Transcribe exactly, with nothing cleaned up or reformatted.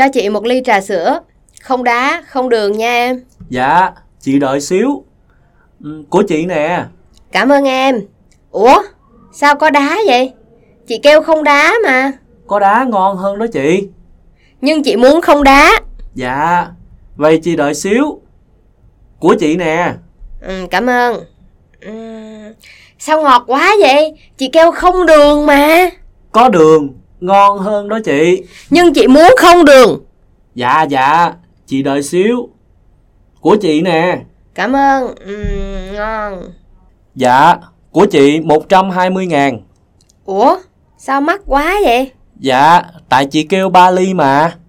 Cho chị một ly trà sữa, không đá, không đường nha em. Dạ, chị đợi xíu. Ừ, của chị nè. Cảm ơn em. Ủa, sao có đá vậy? Chị kêu không đá mà. Có đá ngon hơn đó chị. Nhưng chị muốn không đá. Dạ, vậy chị đợi xíu. Của chị nè. Ừ, cảm ơn. Ừ, sao ngọt quá vậy? Chị kêu không đường mà. Có đường, ngon hơn đó chị. Nhưng chị muốn không đường. Dạ dạ, chị đợi xíu. Của chị nè. Cảm ơn. Ừ, ngon. Dạ, của chị một trăm hai mươi ngàn. Ủa, sao mắc quá vậy? Dạ, tại chị kêu ba ly mà.